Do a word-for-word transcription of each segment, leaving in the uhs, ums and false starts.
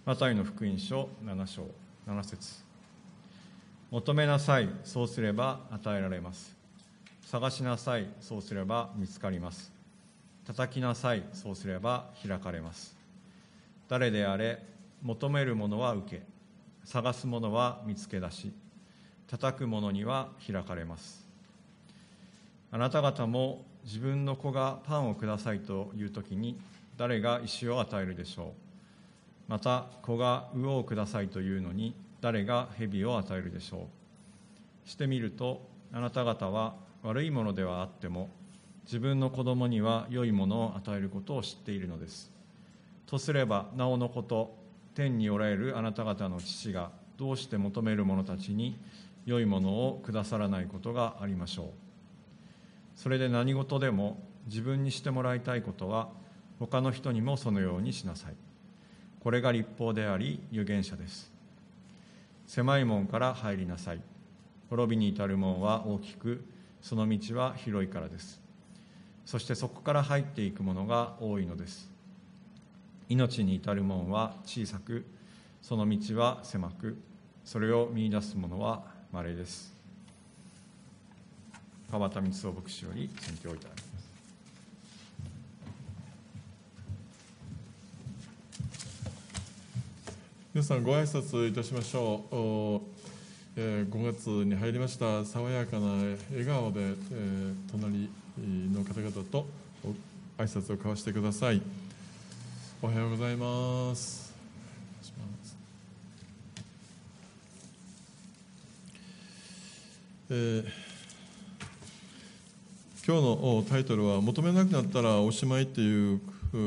マタイの福音書なな章なな節。求めなさい、そうすれば与えられます。探しなさい、そうすれば見つかります。叩きなさい、そうすれば開かれます。誰であれ、求める者は受け、探す者は見つけ出し、叩く者には開かれます。あなた方も自分の子がパンをくださいというときに、誰が石を与えるでしょう。また子が魚をくださいというのに、誰が蛇を与えるでしょう。してみると、あなた方は悪いものではあっても、自分の子供には良いものを与えることを知っているのです。とすればなおのこと、天におられるあなた方の父がどうして求める者たちに良いものをくださらないことがありましょう。それで何事でも自分にしてもらいたいことは、他の人にもそのようにしなさい。これが律法であり預言者です。狭い門から入りなさい。滅びに至る門は大きく、その道は広いからです。そしてそこから入っていく者が多いのです。命に至る門は小さく、その道は狭く、それを見出す者は稀です。川端光雄牧師より宣教をいただきます。 皆さんご挨拶いたしましょう。えー、ごがつに入りました。爽やかな笑顔で、えー、隣の方々と挨拶を交わしてください。おはようございます。えー、今日のタイトルは求めなくなったらおしまいっていう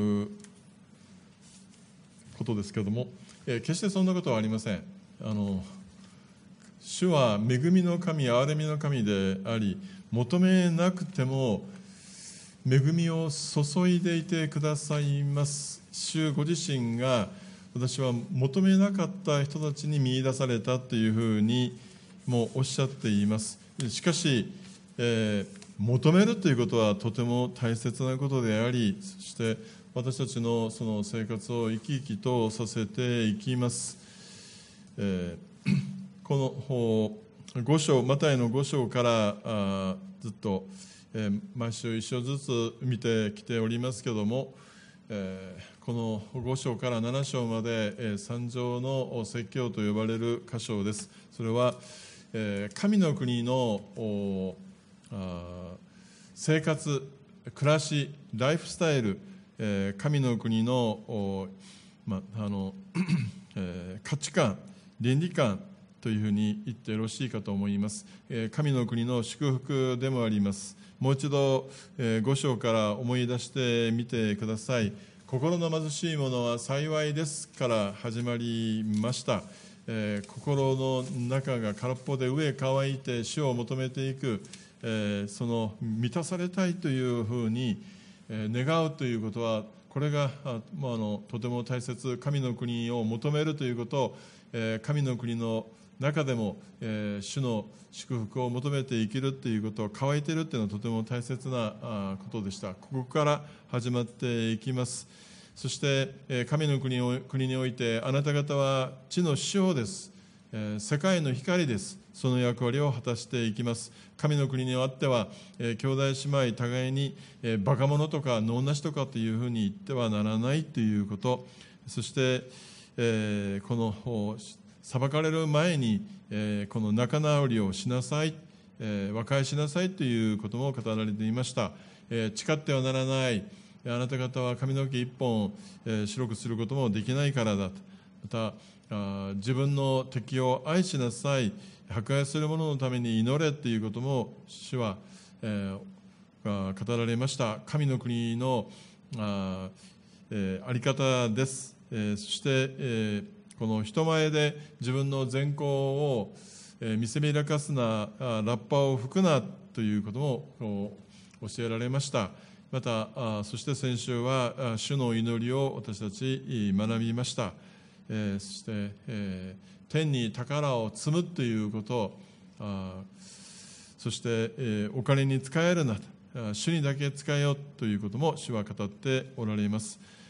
ことですけども、えー、決してそんなことはありません。あの主は恵みの神、憐れみの神であり、求めなくても恵みを注いでいてくださいます。主ご自身が、私は求めなかった人たちに見出されたというふうにもおっしゃっています。しかし、えー、求めるということはとても大切なことであり、そして私たちのその生活を生き生きとさせていきます。えー、このご章、マタイのご章からあずっと、えー、毎週一章ずつ見てきておりますけれども、えー、このご章からなな章まで、えー、三条の説教と呼ばれる箇所です。それは、えー、神の国のあ生活、暮らし、ライフスタイル、えー、神の国の、まあのえー、価値観、倫理観というふうに言ってよろしいかと思います。えー、神の国の祝福でもあります。もう一度、えー、ご章から思い出してみてください。心の貧しい者は幸いですから始まりました。えー、心の中が空っぽで飢え乾いて主を求めていく、えー、その満たされたいというふうに、えー、願うということは、これがあ、まあ、あのとても大切。神の国を求めるということ、えー、神の国の中でも、えー、主の祝福を求めて生きるということ、乾いているというのはとても大切なあことでした。ここから始まっていきます。そして、えー、神の国を国において、あなた方は地の塩です、えー、世界の光です。その役割を果たしていきます。神の国にあっては、えー、兄弟姉妹互いに、えー、バカ者とか能なしとかというふうに言ってはならないということ、そして、えー、この裁かれる前に、えー、この仲直りをしなさい、えー、和解しなさいということも語られていました。えー、誓ってはならない、あなた方は髪の毛一本、えー、白くすることもできないからだと。またあ自分の敵を愛しなさい、迫害する者のために祈れということも主は、えー、語られました。神の国のあ、えー、あり方です。えー、そして、えー、この人前で自分の善行を、えー、見せびらかすな、ラッパを吹くなということも教えられました。またあそして先週は主の祈りを私たち学びました。えー、そして、えー、天に宝を積むということ、あそして、えー、お金に使えるな、主にだけ使えよということも主は語っておられます。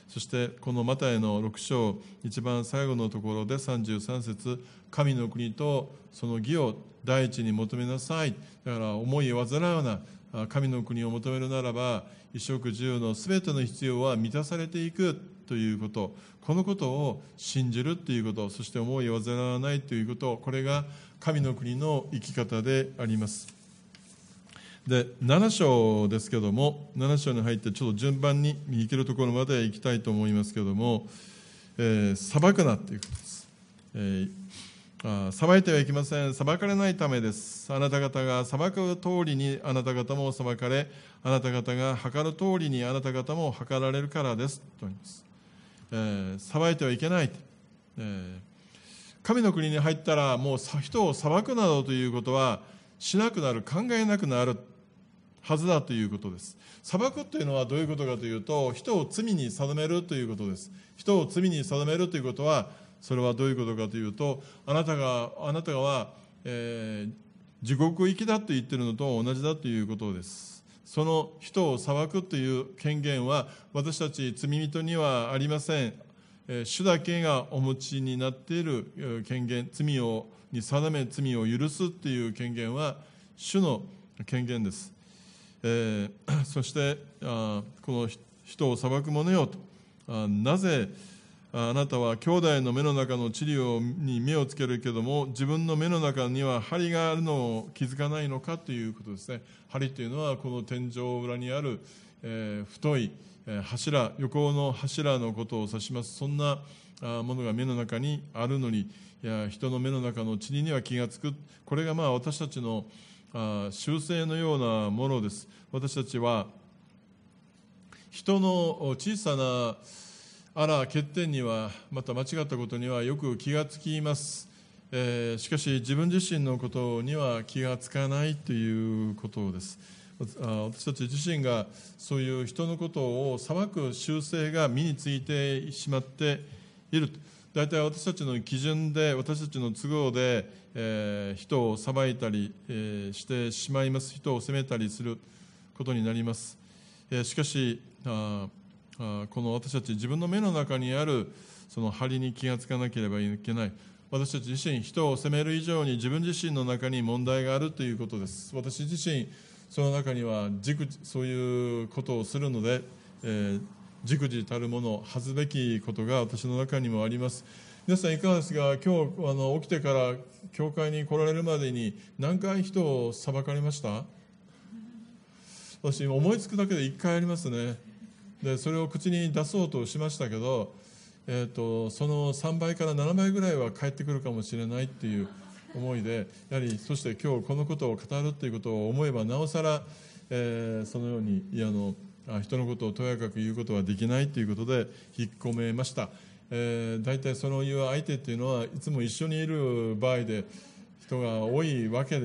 そしてこのマタイのろく章一番最後のところでさんじゅうさん節、神の国とその義を第一に求めなさい。だから思い煩うな、神の国を求めるならば衣食住のすべての必要は満たされていくということ、このことを信じるということ、そして思い煩わないということ、これが神の国の生き方であります。でなな章ですけども、なな章に入ってちょっと順番にいけるところまで行きたいと思いますけども、えー、裁くなということです。えー、あ裁いてはいけません。裁かれないためです。あなた方が裁く通りにあなた方も裁かれ、あなた方が計る通りにあなた方も計られるからですと言います。えー、裁いてはいけない、えー、神の国に入ったらもう人を裁くなどということはしなくなる、考えなくなるはずだということです。裁くというのはどういうことかというと、人を罪に定めるということです。人を罪に定めるということは、それはどういうことかというと、あなたがあなたは、えー、地獄行きだと言っているのと同じだということです。その人を裁くという権限は私たち罪人にはありません。えー、主だけがお持ちになっている権限、罪をに定め罪を許すという権限は主の権限です。えー、そしてあこの人を裁く者よと、あなぜあなたは兄弟の目の中の塵に目をつけるけども自分の目の中には針があるのを気づかないのかということですね。針というのはこの天井裏にある、えー、太い柱、横の柱のことを指します。そんなものが目の中にあるのに、いや人の目の中の塵には気がつく。これがまあ私たちの習性のようなものです。私たちは人の小さなあら欠点にはまた間違ったことにはよく気がつきます。えー、しかし自分自身のことには気がつかないということです。私たち自身がそういう人のことを裁く習性が身についてしまっている。大体私たちの基準で私たちの都合で、えー、人を裁いたり、えー、してしまいます。人を責めたりすることになります。えー、しかしああこの私たち自分の目の中にあるその針に気がつかなければいけない。私たち自身人を責める以上に自分自身の中に問題があるということです。私自身その中には軸そういうことをするので、えー、軸自たるもの恥ずべきことが私の中にもあります。皆さんいかがですか。今日あの起きてから教会に来られるまでに何回人を裁かれました？私思いつくだけでいっかいありますね。でそれを口に出そうとしましたけど、えーと、そのさんばいからななばいぐらいは返ってくるかもしれないっていう思いで、やはりそして今日このことを語るということを思えばなおさら、えー、そのようにいやあの人のことをとやかく言うことはできないということで引っ込めました。えー、大体その言う相手っていうのはいつも一緒にいる場合で人が多いわけです。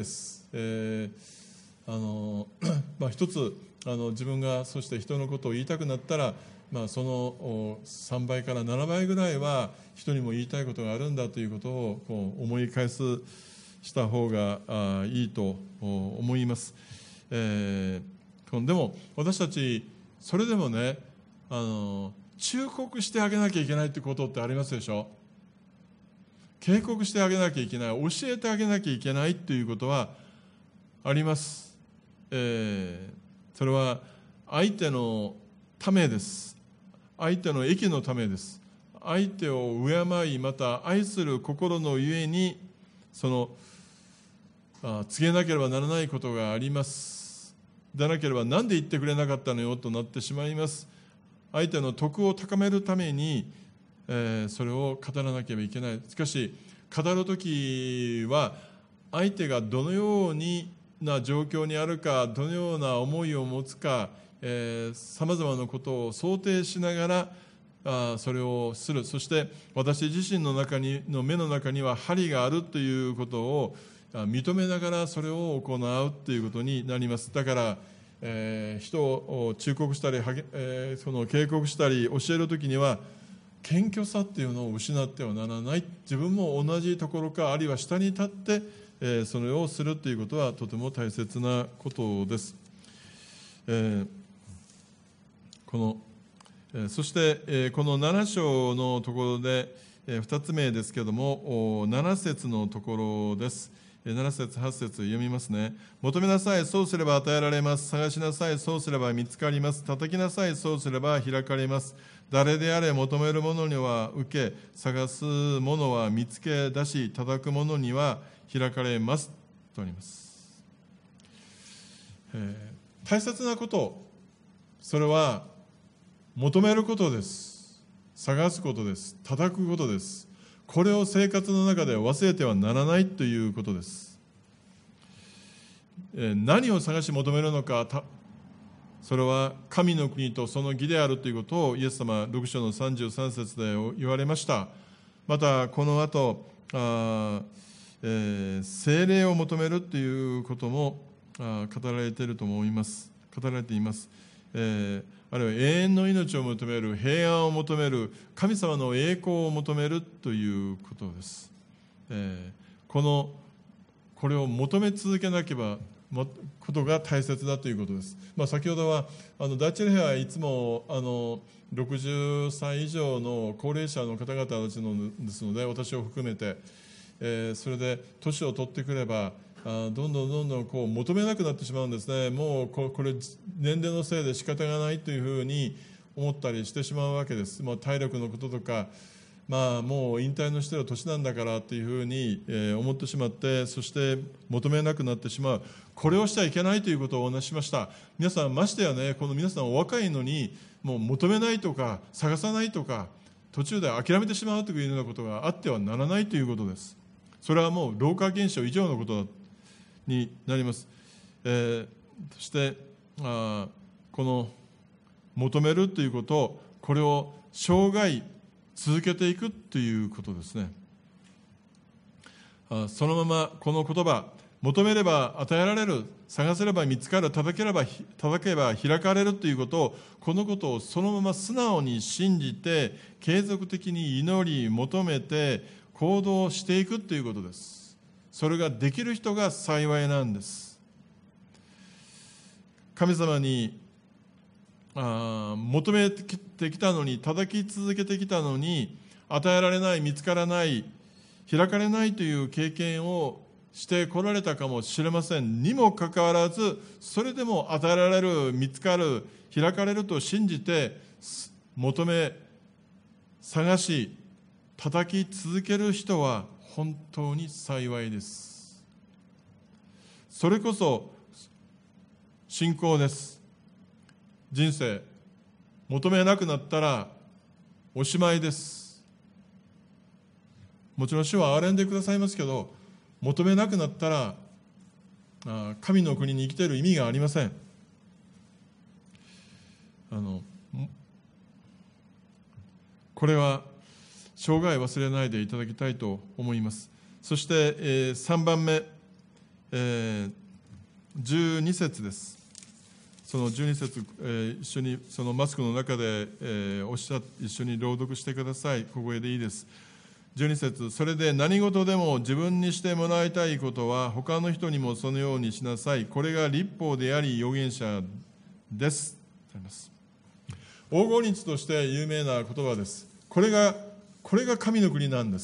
えー、あのまあ、一つあの自分がそして人のことを言いたくなったら、まあ、そのさんばいからななばいぐらいは人にも言いたいことがあるんだということをこう思い返すした方があいいと思います。えー、でも私たちそれでもね、あの忠告してあげなきゃいけないってことってありますでしょ。警告してあげなきゃいけない、教えてあげなきゃいけないということはあります。えーそれは相手のためです。相手の益のためです。相手を敬いまた愛する心のゆえにそのあ告げなければならないことがあります。でなければ何で言ってくれなかったのよとなってしまいます。相手の徳を高めるために、えー、それを語らなければいけない。しかし語るときは相手がどのようにな状況にあるか、どのような思いを持つか、さまざまなことを想定しながらあそれをする。そして私自身の中にの目の中には針があるということを認めながらそれを行うということになります。だから、えー、人を忠告したり、えー、その警告したり教えるときには謙虚さっていうのを失ってはならない。自分も同じところかあるいは下に立ってえー、それをするということはとても大切なことです。えー、この、 そしてこのなな章のところでふたつめですけれども、なな節のところです。なな節はち節読みますね。求めなさい、そうすれば与えられます。探しなさい、そうすれば見つかります。叩きなさい、そうすれば開かれます。誰であれ求める者には受け、探す者は見つけ出し、叩く者には開かれますとあります。えー、大切なこと、それは求めることです。探すことです。叩くことです。これを生活の中で忘れてはならないということです。えー、何を探し求めるのか、それは神の国とその義であるということをイエス様ろく章のさんじゅうさん節で言われました。またこの後、あ、えー、聖霊を求めるということもあ語られていると思います。語られています。えー、あるいは永遠の命を求める、平安を求める、神様の栄光を求めるということです。えー、このこれを求め続けなければことが大切だということです。まあ、先ほどはあの第一礼拝はいつもあのろくじゅっさい以上の高齢者の方々たちのですので、私を含めて、えー、それで年を取ってくればあどんどんどんどんこう求めなくなってしまうんですね。もうこれ年齢のせいで仕方がないというふうに思ったりしてしまうわけです。まあ、体力のこととか、まあ、もう引退のしてる年なんだからというふうに思ってしまって、そして求めなくなってしまう。これをしちゃいけないということをお話ししました。皆さん、ましてやね、この皆さんお若いのにもう求めないとか探さないとか途中で諦めてしまうというようなことがあってはならないということです。それはもう老化現象以上のことになります。えー、そしてあこの求めるということ、これを生涯続けていくということですね。あそのままこの言葉、求めれば与えられる、探せれば見つかる、叩ければ叩けば開かれるということを、このことをそのまま素直に信じて継続的に祈り求めて行動していくということです。それができる人が幸いなんです。神様にあ求めてきたのに、叩き続けてきたのに与えられない、見つからない、開かれないという経験をしてこられたかもしれませんにもかかわらず、それでも与えられる、見つかる、開かれると信じて求め、探し、叩き続ける人は本当に幸いです。それこそ信仰です。人生求めなくなったらおしまいです。もちろん主は憐れんでくださいますけど、求めなくなったら神の国に生きている意味がありません。あのこれは生涯忘れないでいただきたいと思います。そして、えー、さんばんめ、えー、じゅうに節です。そのじゅうに節、えー、一緒にそのマスクの中で、えー、おっしゃ一緒に朗読してください。小声でいいです。じゅうに節、それで何事でも自分にしてもらいたいことは他の人にもそのようにしなさい。これが律法であり預言者です。黄金律として有名な言葉です。これがこれが神の国なんです。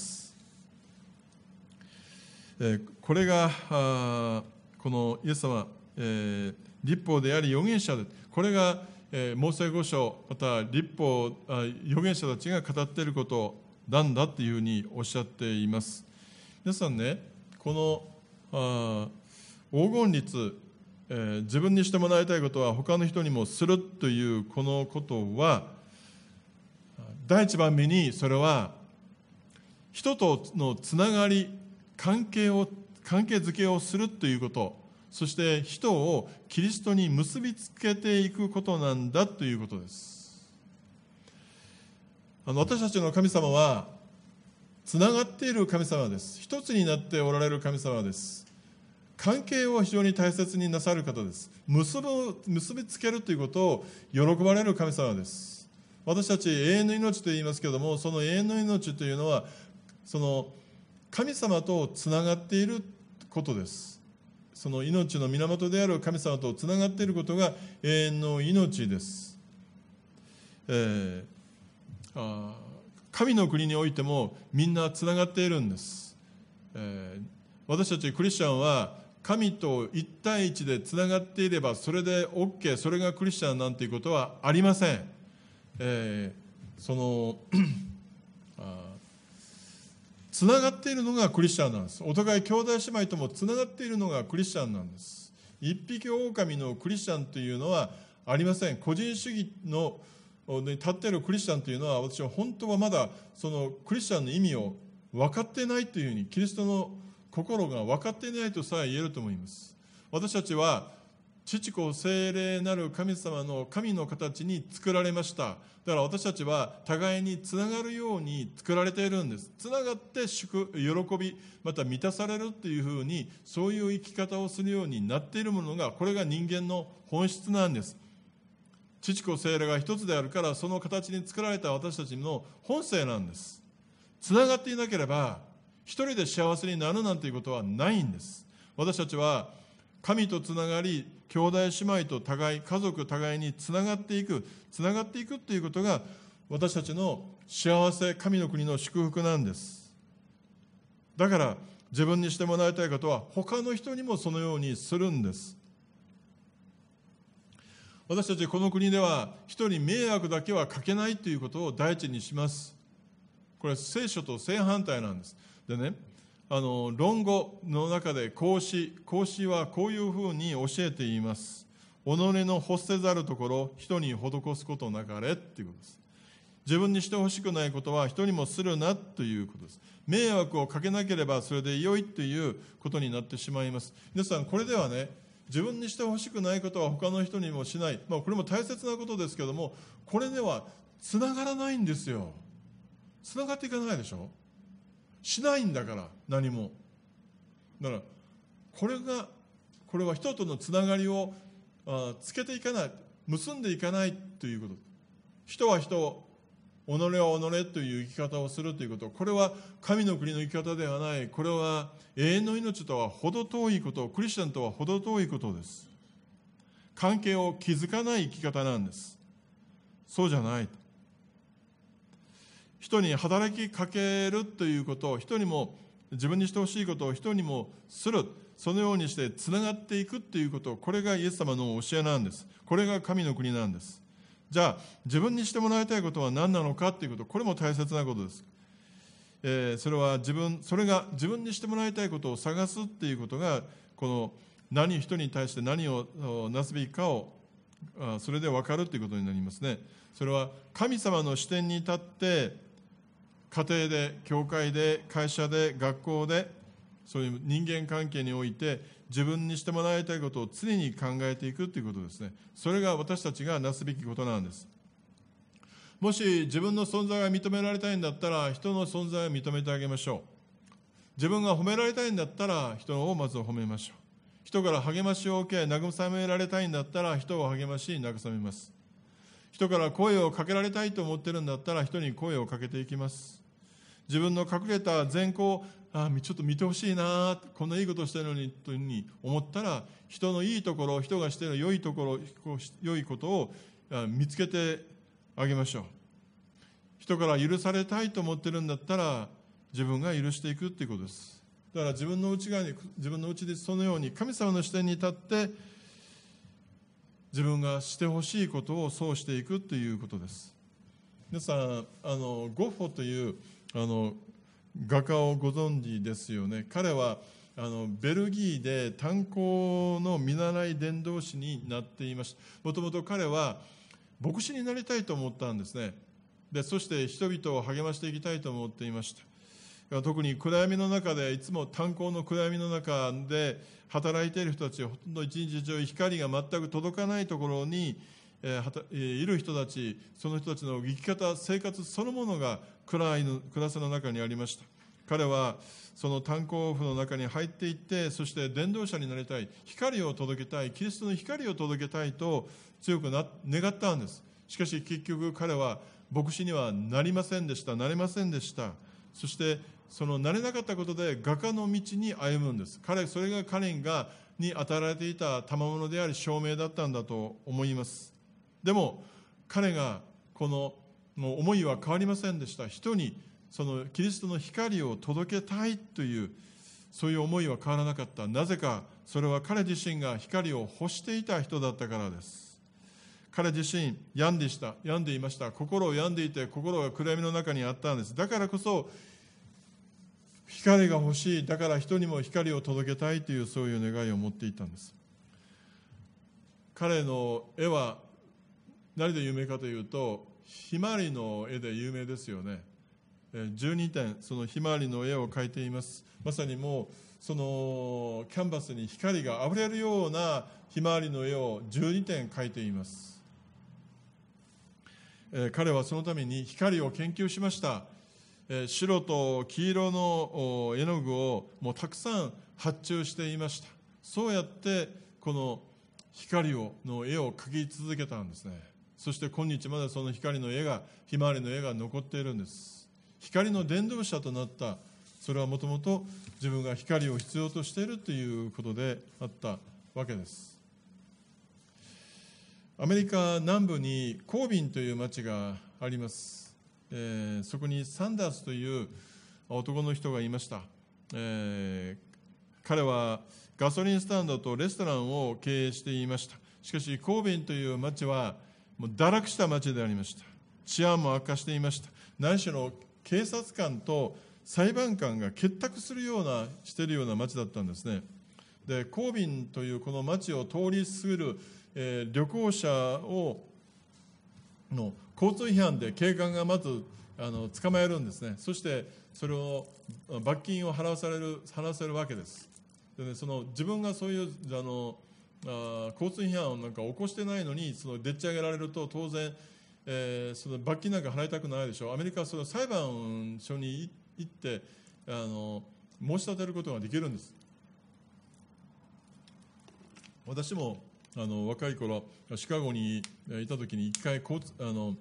えー、これがあこのイエス様、えー、律法であり預言者で、これが、えー、モーセ五書、また律法あ預言者たちが語っていることなんだというふうにおっしゃっています。皆さんね、このあ黄金律、えー、自分にしてもらいたいことは他の人にもするというこのことは、第一番目にそれは人とのつながり、関係を関係づけをするということ、そして人をキリストに結びつけていくことなんだということです。あの私たちの神様はつながっている神様です。一つになっておられる神様です。関係を非常に大切になさる方です。結ぶ結びつけるということを喜ばれる神様です。私たち永遠の命と言いますけれども、その永遠の命というのはその神様とつながっていることです。その命の源である神様とつながっていることが永遠の命です。 えー、あ神の国においてもみんなつながっているんです、えー、私たちクリスチャンは神と一対一でつながっていればそれで OK、 それがクリスチャンなんていうことはありません、えー、そのつながっているのがクリスチャンなんです。お互い兄弟姉妹ともつながっているのがクリスチャンなんです。一匹狼のクリスチャンというのはありません。個人主義のに立っているクリスチャンというのは、私は本当はまだそのクリスチャンの意味を分かっていないというふうに、キリストの心が分かっていないとさえ言えると思います。私たちは父子聖霊なる神様の神の形に作られました。だから私たちは互いにつながるように作られているんです。つながって祝喜び、また満たされるっていうふうに、そういう生き方をするようになっているものが、これが人間の本質なんです。父子聖霊が一つであるから、その形に作られた私たちの本性なんです。つながっていなければ一人で幸せになるなんていうことはないんです。私たちは神とつながり、兄弟姉妹と互い、家族互いにつながっていく、つながっていくということが私たちの幸せ、神の国の祝福なんです。だから自分にしてもらいたいことは他の人にもそのようにするんです。私たちこの国では人に迷惑だけはかけないということを第一にします。これは聖書と正反対なんです。でね、あの論語の中で孔子、孔子はこういうふうに教えています。己の欲せざるところ、人に施すことなかれっていうことです。自分にしてほしくないことは人にもするなということです。迷惑をかけなければそれで良いということになってしまいます。皆さん、これではね、自分にしてほしくないことは他の人にもしない、まあ、これも大切なことですけども、これではつながらないんですよ。つながっていかないでしょ。しないんだから、何も。だからこれがこれは人とのつながりをあつけていかない、結んでいかないということ。人は人、己は己という生き方をするということ、これは神の国の生き方ではない。これは永遠の命とは程遠いこと、クリスチャンとは程遠いことです。関係を築かない生き方なんです。そうじゃない。人に働きかけるということを、人にも自分にしてほしいことを人にもする、そのようにしてつながっていくということ、これがイエス様の教えなんです。これが神の国なんです。じゃあ自分にしてもらいたいことは何なのかということ、これも大切なことです。えー、それは自分それが自分にしてもらいたいことを探すっていうことが、この何人に対して何をなすべきかをそれで分かるということになりますね。それは神様の視点に立って、家庭で、教会で、会社で、学校で、そういう人間関係において自分にしてもらいたいことを常に考えていくということですね。それが私たちがなすべきことなんです。もし自分の存在が認められたいんだったら、人の存在を認めてあげましょう。自分が褒められたいんだったら、人をまず褒めましょう。人から励ましを受け慰められたいんだったら、人を励まし慰めます。人から声をかけられたいと思ってるんだったら、人に声をかけていきます。自分の隠れた善行、あちょっと見てほしいな、こんないいことしてるのにというふうに思ったら、人のいいところ、人がしている良いところ、良いことを見つけてあげましょう。人から許されたいと思ってるんだったら、自分が許していくということです。だから自分の内側に、自分の内でそのように神様の視点に立って、自分がしてほしいことをそうしていくということです。皆さん、あのゴッホというあの画家をご存知ですよね。彼はあのベルギーで炭鉱の見習い伝道師になっていました。もともと彼は牧師になりたいと思ったんですね。でそして人々を励ましていきたいと思っていました。特に暗闇の中で、いつも炭鉱の暗闇の中で働いている人たち、ほとんど一日中光が全く届かないところにいる人たち、その人たちの生き方、生活そのものが暗い暗さの中にありました。彼はその炭鉱夫の中に入っていって、そして伝道者になりたい、光を届けたい、キリストの光を届けたいと強くな願ったんです。しかし結局彼は牧師にはなりませんでした、なれませんでした。そしてそのなれなかったことで画家の道に歩むんです。彼それが彼がに与えられていた賜物であり証明だったんだと思います。でも彼がこのもう思いは変わりませんでした。人にそのキリストの光を届けたいというそういう思いは変わらなかった。なぜか、それは彼自身が光を欲していた人だったからです。彼自身病んでした病んでいました。心を病んでいて、心が暗闇の中にあったんです。だからこそ光が欲しい、だから人にも光を届けたいという、そういう願いを持っていたんです。彼の絵は何で有名かというと、ひまわりの絵で有名ですよね。じゅうにてん、そのひまわりの絵を描いています。まさにもうそのキャンバスに光があふれるようなひまわりの絵をじゅうにてん描いています。えー、彼はそのために光を研究しました。えー、白と黄色の絵の具をもうたくさん発注していました。そうやってこの光をの絵を描き続けたんですね。そして今日までその光の絵が、ひまわりの絵が残っているんです。光の伝道者となった。それはもともと自分が光を必要としているということであったわけです。アメリカ南部にコービンという町があります。えー、そこにサンダースという男の人がいました。えー、彼はガソリンスタンドとレストランを経営していました。しかしコービンという町はもう堕落した町でありました。治安も悪化していました。何しろ警察官と裁判官が結託するようなしているような町だったんですね。で、コービンというこの町を通り過ぎる、えー、旅行者をの交通違反で警官がまずあの捕まえるんですね。そしてそれを罰金を払わされる払わせるわけです。で、ね、その自分がそういうあのあ交通違反をなんか起こしてないのにそのでっち上げられると当然、えー、その罰金なんか払いたくないでしょう。アメリカはその裁判所に行ってあの申し立てることができるんです。私もあの若い頃シカゴにいた時に一回交通あの、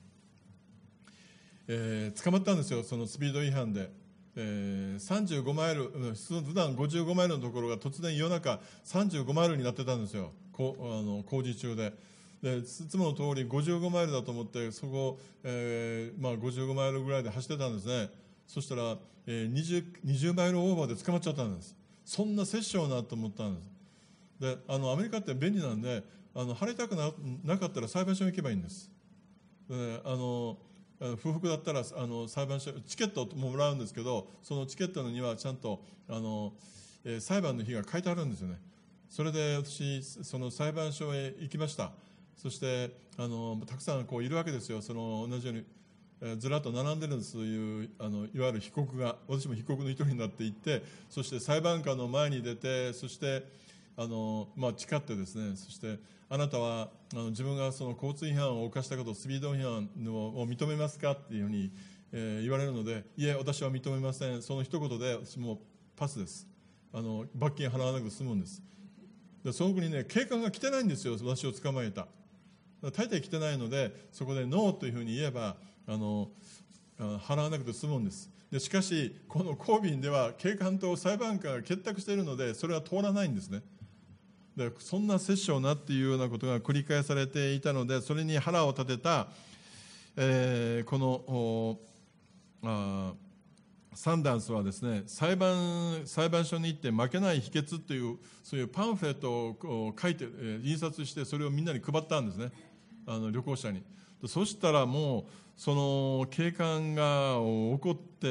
えー、捕まったんですよ。そのスピード違反で、えー、さんじゅうごマイル、普段ごじゅうごマイルのところが突然夜中さんじゅうごマイルになってたんですよ。こあの工事中で。でいつもの通りごじゅうごマイルだと思ってそこ、えーまあ、ごじゅうごマイルぐらいで走ってたんですね。そしたら、えー、20, 20マイルオーバーで捕まっちゃったんです。そんな殺生なと思ったんです。であのアメリカって便利なんであの払いたく な, なかったら裁判所に行けばいいんです。であの不服だったらあの裁判所チケットももらうんですけど、そのチケットにはちゃんとあの、えー、裁判の日が書いてあるんですよね。それで私その裁判所へ行きました。そしてあのたくさんこういるわけですよ。その同じように、えー、ずらっと並んでるんです。そういうあのいわゆる被告が、私も被告の一人になっていって、そして裁判官の前に出て、そしてあの、まあ、誓ってですね、そしてあなたはあの自分がその交通違反を犯したこと、スピード違反を認めますかっていうふうに、えー、言われるので、いえ私は認めません。その一言で私もパスです。あの罰金払わなくて済むんです。でその国にね、警官が来てないんですよ。私を捕まえた大抵来てないので、そこでノーというふうに言えばあの払わなくて済むんです。でしかしこのコービンでは警官と裁判官が結託しているので、それは通らないんですね。でそんな殺生なっていうようなことが繰り返されていたので、それに腹を立てた、えー、このあサンダンスはですね、裁判裁判所に行って負けない秘訣というそういうパンフレットを書いて、えー、印刷して、それをみんなに配ったんですね、あの旅行者に。そしたらもうその警官が怒って、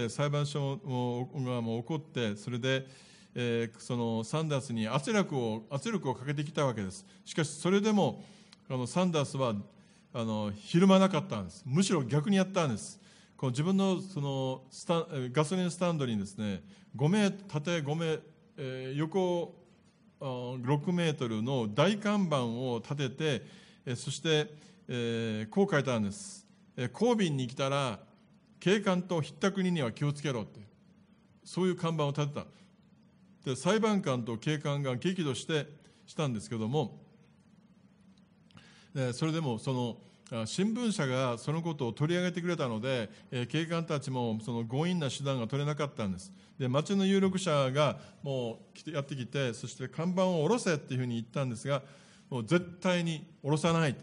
裁判所がもう怒って、それで、えー、そのサンダースに圧力を圧力をかけてきたわけです。しかしそれでもあのサンダースはあのひるまなかったんです。むしろ逆にやったんです。この自分のそのスタガソリンスタンドにですね、ごメートル縦ごメートル、えー、横ろくメートルの大看板を立てて、えー、そして、えー、こう書いたんです。えー、コービンに来たら警官とひったくりには気をつけろって、そういう看板を立てた。で裁判官と警官が激怒してしたんですけども、それでもその新聞社がそのことを取り上げてくれたので、警官たちもその強引な手段が取れなかったんです。で町の有力者がもうやってきて、そして看板を下ろせっていうふうに言ったんですが、もう絶対に下ろさない、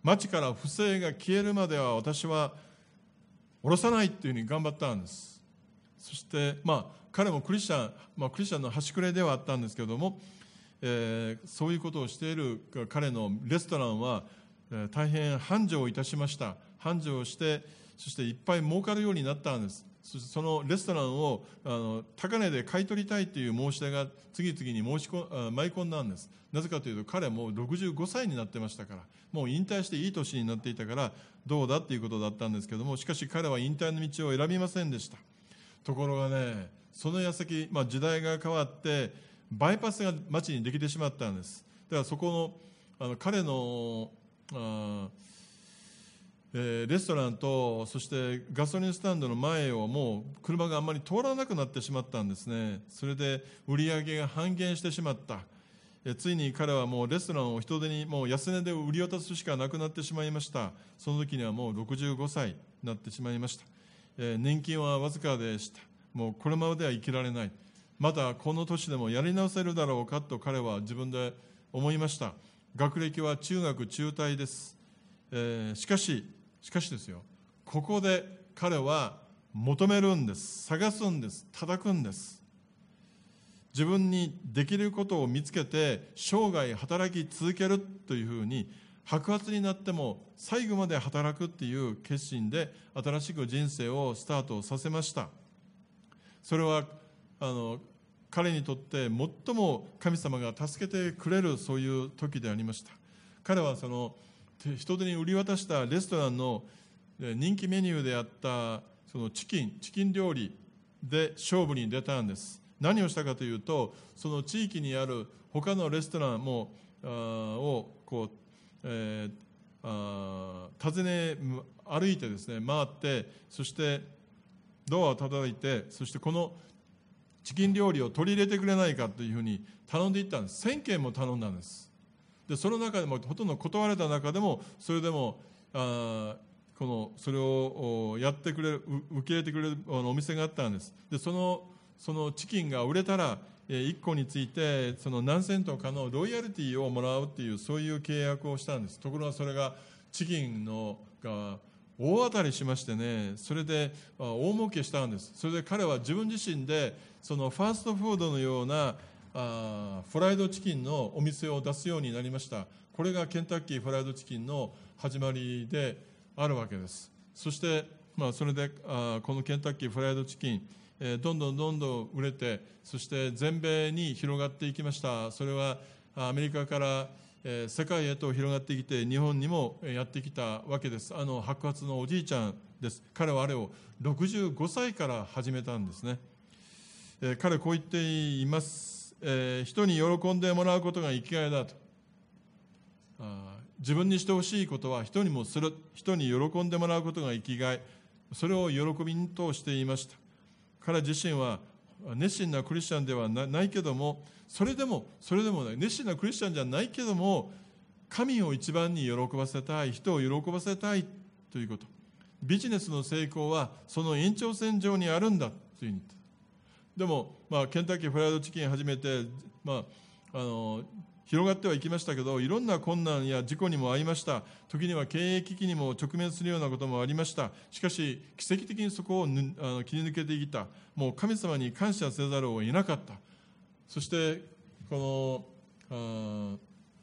町から不正が消えるまでは私は下ろさないというふうに頑張ったんです。そして、まあ、彼もクリスチャン、まあ、クリスチャンの端くれではあったんですけれども、えー、そういうことをしている彼のレストランは、えー、大変繁盛いたしました。繁盛して、そしていっぱい儲かるようになったんです。そしてそのレストランをあの高値で買い取りたいという申し出が次々に申しこ舞い込んだんです。なぜかというと、彼はもうろくじゅうごさいになってましたから、もう引退していい年になっていたからどうだということだったんですけども、しかし彼は引退の道を選びませんでした。ところがね、その矢先、まあ、時代が変わってバイパスが町にできてしまったんです。だからそこの、あの彼のあえー、レストランとそしてガソリンスタンドの前をもう車があんまり通らなくなってしまったんですね。それで売り上げが半減してしまった。えー、ついに彼はもうレストランを人手にもう安値で売り渡すしかなくなってしまいました。その時にはもうろくじゅうごさいになってしまいました。えー、年金はわずかでした。もうこのままでは生きられない。またこの年でもやり直せるだろうかと彼は自分で思いました。学歴は中学中退です。えー、しかししかしですよ、ここで彼は求めるんです。探すんです。叩くんです。自分にできることを見つけて生涯働き続けるというふうに、白髪になっても最後まで働くっていう決心で新しく人生をスタートさせました。それはあの彼にとって最も神様が助けてくれるそういう時でありました。彼はその人手に売り渡したレストランの人気メニューであったそのチキン、チキン料理で勝負に出たんです。何をしたかというと、その地域にある他のレストランもあをこう、えー、あ訪ね歩いてですね、回って、そしてドアを叩いて、そしてこのチキン料理を取り入れてくれないかというふうに頼んでいったんです。せんけんも頼んだんです。でその中でもほとんど断られた中でも、それでもあこのそれをやってくれる、受け入れてくれるお店があったんです。でそのそのチキンが売れたらいっこについてその何セントかのロイヤリティをもらうっていう、そういう契約をしたんです。ところがそれがチキンのが大当たりしましてね、それで大儲けしたんです。それで彼は自分自身でそのファーストフードのようなあフライドチキンのお店を出すようになりました。これがケンタッキーフライドチキンの始まりであるわけです。そして、まあ、それであこのケンタッキーフライドチキン、えー、どんどんどんどん売れて、そして全米に広がっていきました。それはアメリカから、えー、世界へと広がってきて、日本にもやってきたわけです。あの白髪のおじいちゃんです。彼はあれをろくじゅうごさいから始めたんですね。えー、彼こう言っています。えー、人に喜んでもらうことが生きがいだと。あ自分にしてほしいことは人にもする。人に喜んでもらうことが生きがい。それを喜びとしていました。彼自身は熱心なクリスチャンではないけども、それでもそれでもない熱心なクリスチャンじゃないけども、神を一番に喜ばせたい、人を喜ばせたいということ。ビジネスの成功はその延長線上にあるんだというふうに言った。でも、まあ、ケンタッキーフライドチキン始めて、まあ、あの広がってはいきましたけど、いろんな困難や事故にも遭いました。時には経営危機にも直面するようなこともありました。しかし奇跡的にそこをぬあの切り抜けていた。もう神様に感謝せざるを得なかった。そしてこのあ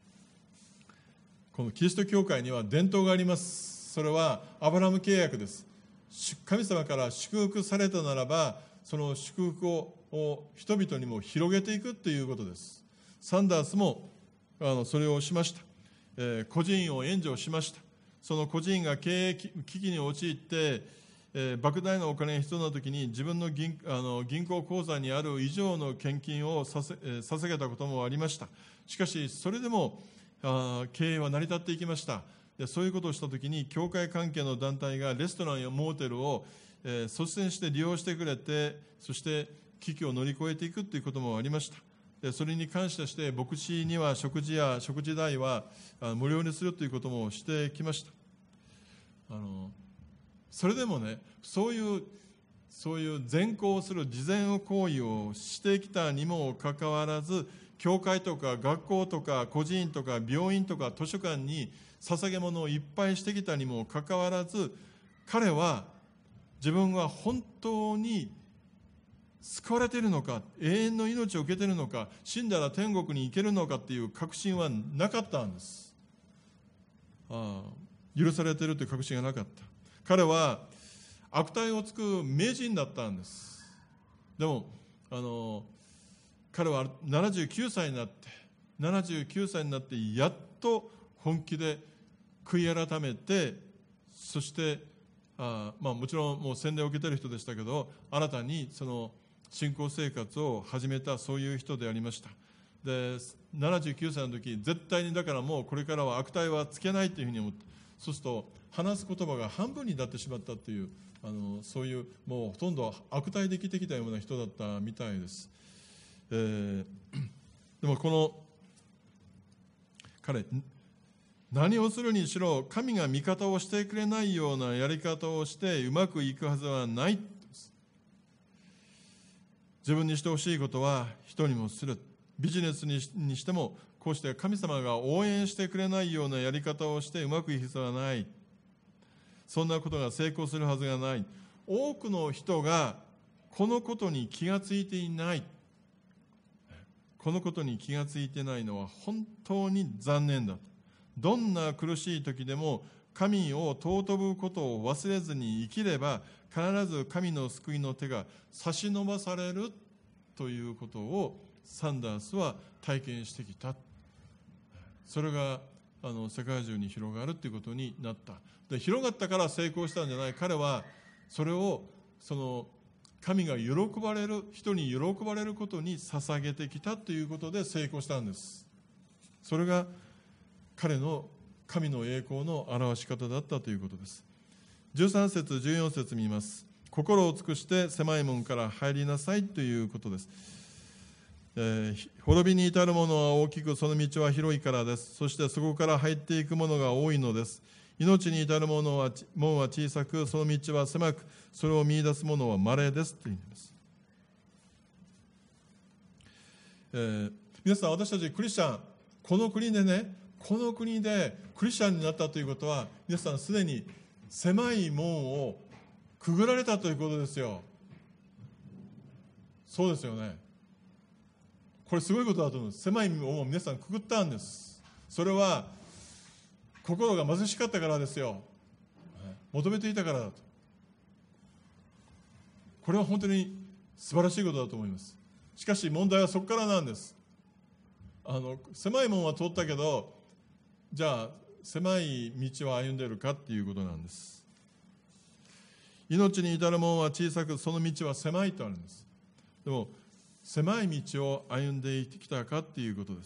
このキリスト教会には伝統があります。それはアブラム契約です。神様から祝福されたならば、その祝福を人々にも広げていくということです。サンダースもあのそれをしました。えー、孤児院を援助しました。その孤児院が経営危機に陥って、えー、莫大なお金が必要な時に自分の 銀, あの銀行口座にある以上の献金をさせ、えー、捧げたこともありました。しかしそれでもあ経営は成り立っていきました。でそういうことをした時に、教会関係の団体がレストランやモーテルをえー、率先して利用してくれて、そして危機を乗り越えていくということもありました。でそれに感謝して牧師には食事や食事代は無料にするということもしてきました。あのそれでもね、そういうそういう善行をする慈善行為をしてきたにもかかわらず、 教会とか学校とか個人とか病院とか図書館に捧げ物をいっぱいしてきたにもかかわらず、彼は自分は本当に救われているのか、永遠の命を受けているのか、死んだら天国に行けるのかっていう確信はなかったんです。ああ、許されているという確信がなかった。彼は悪態をつく名人だったんです。でもあの彼はななじゅうきゅうさいになってななじゅうきゅうさいになってやっと本気で悔い改めて、そしてあ、まあ、もちろんもう洗礼を受けている人でしたけど、新たにその信仰生活を始めた、そういう人でありました。でななじゅうきゅうさいの時、絶対にだからもうこれからは悪態はつけないというふうに思って、そうすると話す言葉が半分になってしまったという、あのそういうもうほとんど悪態で生きてきたような人だったみたいです。えー、でもこの彼、何をするにしろ神が味方をしてくれないようなやり方をしてうまくいくはずはない。自分にしてほしいことは人にもする。ビジネスにしてもこうして神様が応援してくれないようなやり方をしてうまくいくはずはない。そんなことが成功するはずがない。多くの人がこのことに気がついていない。このことに気がついていないのは本当に残念だ。どんな苦しい時でも神を尊ぶことを忘れずに生きれば、必ず神の救いの手が差し伸ばされるということをサンダースは体験してきた。それがあの世界中に広がるということになった。で、広がったから成功したんじゃない。彼はそれをその神が喜ばれる、人に喜ばれることに捧げてきたということで成功したんです。それが彼の神の栄光の表し方だったということです。じゅうさん節じゅうよん節見ます。心を尽くして狭い門から入りなさいということです。えー、滅びに至るものは大きく、その道は広いからです。そしてそこから入っていくものが多いのです。命に至るものは門は小さく、その道は狭く、それを見出すものは稀ですという意味です。えー、皆さん、私たちクリスチャン、この国でね、この国でクリスチャンになったということは、皆さんすでに狭い門をくぐられたということですよ。そうですよね。これすごいことだと思います。狭い門を皆さんくぐったんです。それは心が貧しかったからですよ。求めていたからだと。これは本当に素晴らしいことだと思います。しかし問題はそこからなんです。あの狭い門は通ったけど、じゃあ狭い道を歩んでいるかっていうことなんです。命に至る門は小さく、その道は狭いとあるんです。でも狭い道を歩んできたかっていうことです。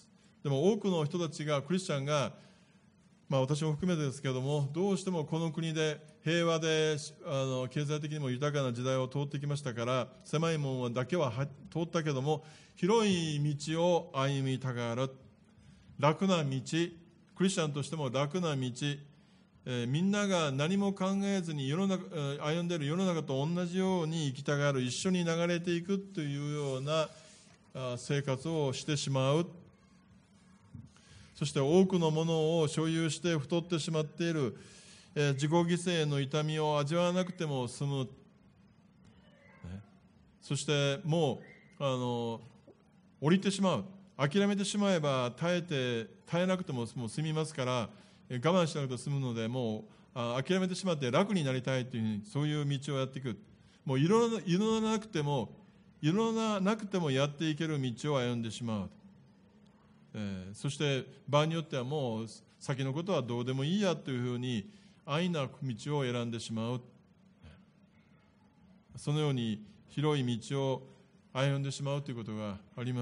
でも多くの人たちが、クリスチャンが、まあ私も含めてですけれども、どうしてもこの国で平和であの経済的にも豊かな時代を通ってきましたから、狭い門だけは通ったけども、広い道を歩みたがる。楽な道、クリスチャンとしても楽な道、えー、みんなが何も考えずに世の中、歩んでいる世の中と同じように生きたがる、一緒に流れていくというような生活をしてしまう。そして多くのものを所有して太ってしまっている、えー、自己犠牲の痛みを味わわなくても済む、ね、そしてもうあの降りてしまう、諦めてしまえば耐えて耐えなくてももう済みますから、我慢しなくても済むので、もうあ諦めてしまって楽になりたいというふうに、そういう道をやっていく。もういろいろなくてもいろなくてもやっていける道を歩んでしまう。えー、そして場合によってはもう先のことはどうでもいいやというふうに安易な道を選んでしまう。そのように広い道を歩んでしまうということがあります。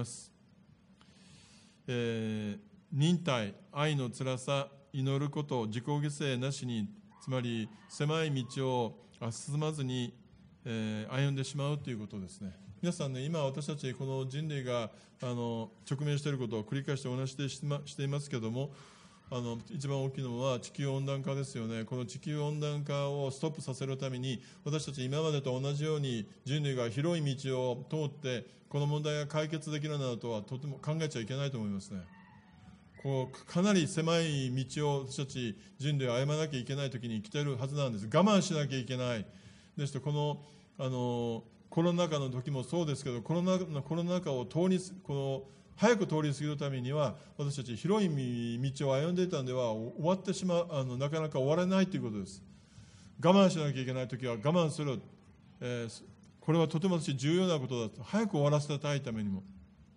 えー、忍耐、愛の辛さ、祈ること、自己犠牲なしに、つまり狭い道を進まずに、えー、歩んでしまうということですね。皆さんね、今私たちこの人類があの直面していることを繰り返してお話ししていますけれども、 あの一番大きいのは地球温暖化ですよね。この地球温暖化をストップさせるために、私たち今までと同じように人類が広い道を通ってこの問題が解決できるなどとはとても考えちゃいけないと思いますね。こうかなり狭い道を私たち人類は歩まなきゃいけない時に来ているはずなんです。我慢しなきゃいけないですと、このあのコロナ禍の時もそうですけど、コロナコロナ禍を通りこの早く通り過ぎるためには、私たち広い道を歩んでいたのでは終わってしまう、あのなかなか終わらないということです。我慢しなきゃいけないときは我慢する、えー、これはとても私重要なことだと。早く終わらせたいためにも、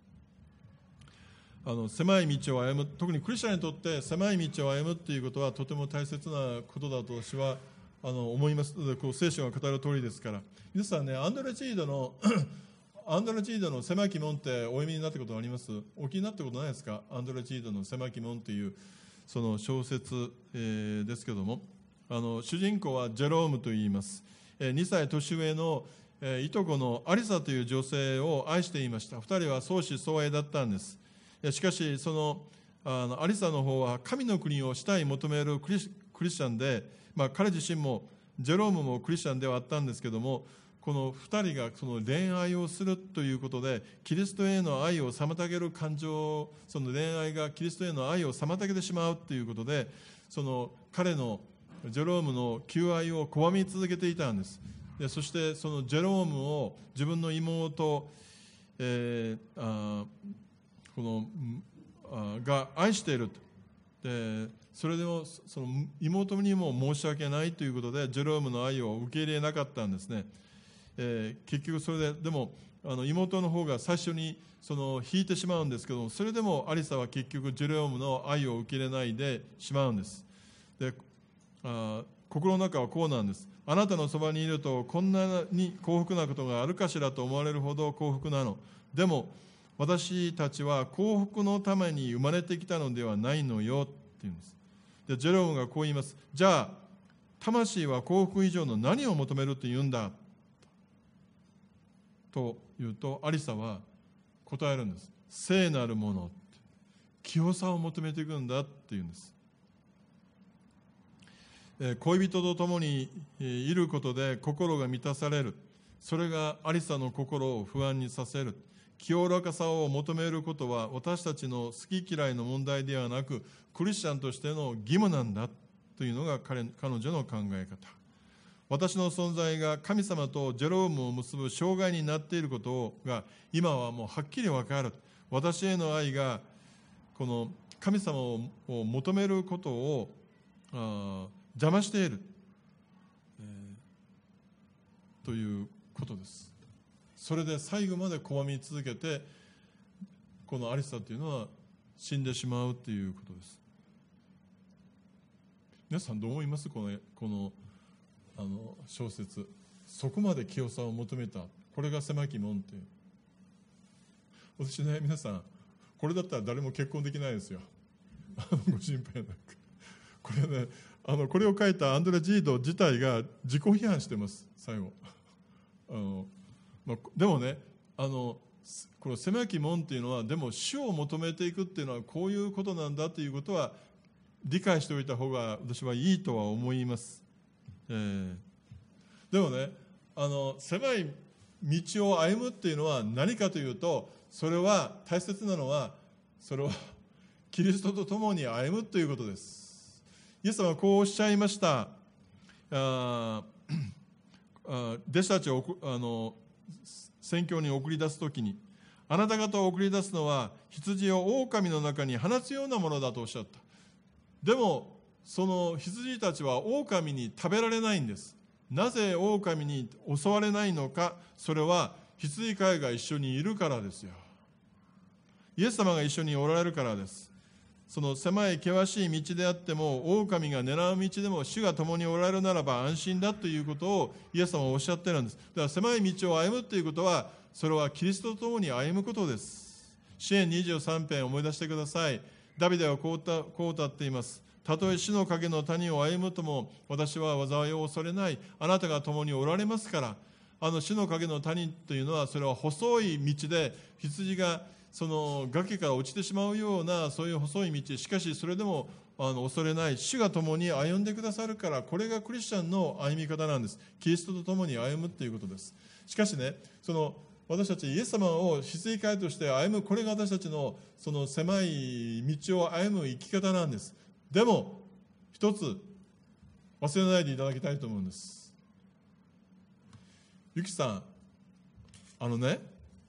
あの狭い道を歩む、特にクリスチャンにとって狭い道を歩むということはとても大切なことだと私はあの思います。こう聖書が語る通りですから。皆さんね、アンドレ・チードのアンドレ・チードの狭き門ってお読みになったことあります？お聞きになったことないですか？アンドレ・チードの狭き門というその小説、えー、ですけども、あの主人公はジェロームといいます。えー、にさい年上の、えー、いとこのアリサという女性を愛していました。ふたりは相思相愛だったんです。しかしそのあのアリサの方は神の国をしたい求めるクリス、クリスチャンで、まあ、彼自身もジェロームもクリスチャンではあったんですけども、このふたりがその恋愛をするということでキリストへの愛を妨げる感情、その恋愛がキリストへの愛を妨げてしまうということで、その彼のジェロームの求愛を拒み続けていたんです。でそしてそのジェロームを自分の妹、えー、あこのあが愛していると。でそれでもその妹にも申し訳ないということでジェロームの愛を受け入れなかったんですね。えー、結局それででもあの妹の方が最初にその引いてしまうんですけども、それでもアリサは結局ジェロームの愛を受け入れないでしまうんです。であ心の中はこうなんです。あなたのそばにいるとこんなに幸福なことがあるかしらと思われるほど幸福なの。でも私たちは幸福のために生まれてきたのではないのよって言うんです。でジェロームがこう言います。じゃあ魂は幸福以上の何を求めると言うんだと言うと、アリサは答えるんです。聖なるもの、清さを求めていくんだって言うんです。え恋人と共にいることで心が満たされる。それがアリサの心を不安にさせる。清らかさを求めることは私たちの好き嫌いの問題ではなく、クリスチャンとしての義務なんだというのが 彼, 彼女の考え方。私の存在が神様とジェロームを結ぶ障害になっていることが今はもうはっきり分かる。私への愛がこの神様を求めることをあ邪魔している、えー、ということです。それで最後まで拒み続けて、このアリサというのは死んでしまうということです。皆さんどう思います？この、この、あの小説。そこまで清さを求めた。これが狭き門という。私ね、皆さん、これだったら誰も結婚できないですよ。ご心配なく。これね、あのこれを書いたアンドレ・ジード自体が自己批判してます、最後。あのまあ、でもね、あのこの狭き門っていうのは、でも主を求めていくっていうのはこういうことなんだということは理解しておいた方が私はいいとは思います。えー、でもね、あの狭い道を歩むっていうのは何かというと、それは大切なのは、それはキリストと共に歩むということです。イエス様はこうおっしゃいました。ああ弟子たちをあの宣教に送り出すときに、あなた方を送り出すのは羊を狼の中に放つようなものだとおっしゃった。でもその羊たちは狼に食べられないんです。なぜ狼に襲われないのか。それは羊飼いが一緒にいるからですよ。イエス様が一緒におられるからです。その狭い険しい道であっても、狼が狙う道でも主が共におられるならば安心だということをイエス様はおっしゃっているんです。だから狭い道を歩むということは、それはキリストと共に歩むことです。詩編にじゅうさん編を思い出してください。ダビデはこう歌、こう歌っています。たとえ死の影の谷を歩むとも、私は災いを恐れない。あなたが共におられますから。あの死の影の谷というのは、それは細い道で羊がその崖から落ちてしまうような、そういう細い道。しかしそれでもあの恐れない、主が共に歩んでくださるから、これがクリスチャンの歩み方なんです。キリストと共に歩むということです。しかしね、その私たちイエス様を羊飼いとして歩む、これが私たちのその狭い道を歩む生き方なんです。でも一つ忘れないでいただきたいと思うんです。ゆきさん、あのね、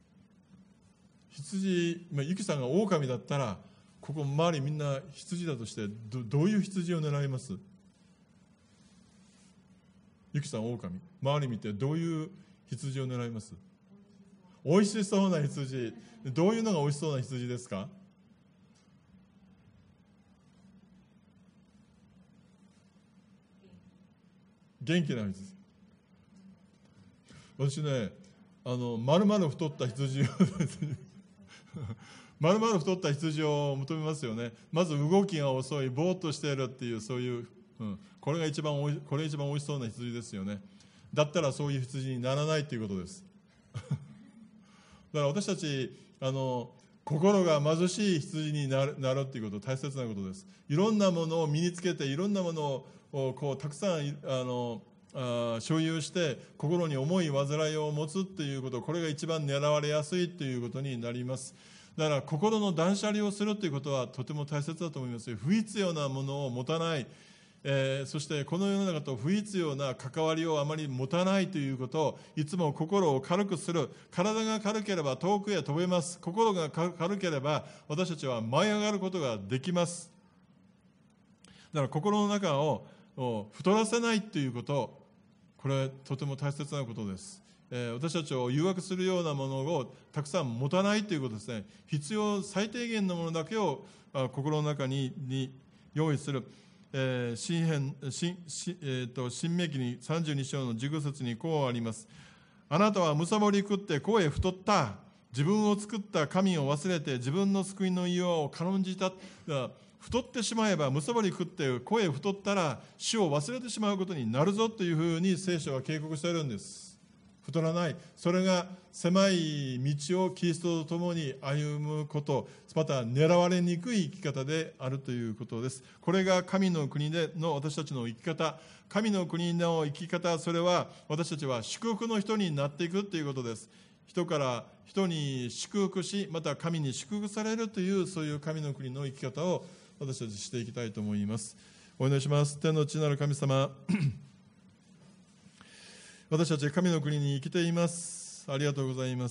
羊、まあ、ゆきさんが狼だったら、ここ周りみんな羊だとして ど, どういう羊を狙います？ゆきさん狼、周り見てどういう羊を狙います？美味しそうな羊。どういうのが美味しそうな羊ですか？元気な羊。私ね、あの丸々太った羊を丸々太った羊を求めますよね。まず動きが遅い、ぼーっとしているっていう、そういう、うん、これが一番おいこれが一番美味しそうな羊ですよね。だったらそういう羊にならないということですだから私たち、あの心が貧しい羊になる、なるっていうこと、大切なことです。いろんなものを身につけて、いろんなものをこうたくさんあのあ所有して心に重い煩いを持つっていうこと、これが一番狙われやすいということになります。だから心の断捨離をするということはとても大切だと思います。不必要なものを持たない、えー、そしてこの世の中と不必要な関わりをあまり持たないということを、いつも心を軽くする。体が軽ければ遠くへ飛べます。心が軽ければ私たちは舞い上がることができます。だから心の中を太らせないということ、これはとても大切なことです。えー、私たちを誘惑するようなものをたくさん持たないということですね。必要最低限のものだけをあ心の中にに用意する。えー、新編新、えー、と新明記にさんじゅうに章のじゅうご節にこうあります。あなたはむさぼり食って声太った。自分を作った神を忘れて自分の救いの岩を軽んじた。太ってしまえば、むさぼり食って声太ったら主を忘れてしまうことになるぞというふうに聖書は警告しているんです。太らない、それが狭い道をキリストと共に歩むこと、また狙われにくい生き方であるということです。これが神の国での私たちの生き方。神の国の生き方、それは私たちは祝福の人になっていくということです。人から人に祝福し、また神に祝福されるという、そういう神の国の生き方を私たちしていきたいと思います。お祈りします。天の父なる神様私たちは神の国に生きています。ありがとうございます。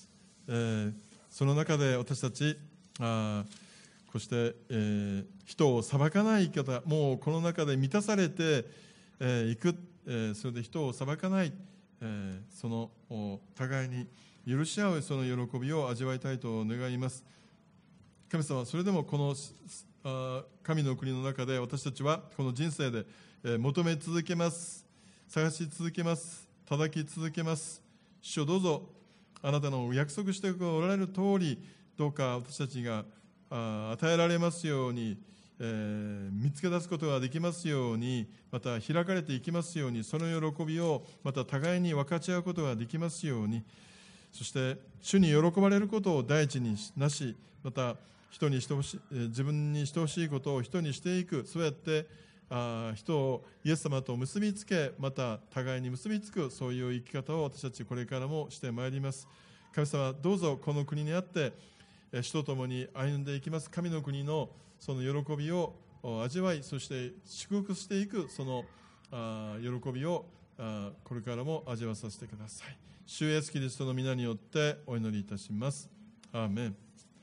えー、その中で私たちあこうして、えー、人を裁かない生き方、もうこの中で満たされてい、えー、く、えー、それで人を裁かない、えー、その互いに許し合うその喜びを味わいたいと願います。神様、それでもこのあ神の国の中で私たちはこの人生で、えー、求め続けます。探し続けます。叩き続けます。主よ、どうぞあなたの約束しておられる通り、どうか私たちが与えられますように、えー、見つけ出すことができますように、また開かれていきますように、その喜びをまた互いに分かち合うことができますように、そして主に喜ばれることを第一になし、また人にしてほしい、自分にしてほしいことを人にしていく、そうやってあ人をイエス様と結びつけ、また互いに結びつく、そういう生き方を私たちこれからもしてまいります。神様、どうぞこの国にあって主と共に歩んでいきます。神の国のその喜びを味わい、そして祝福していくそのあ喜びをあこれからも味わわさせてください。主イエスキリストの皆によってお祈りいたします。アーメン。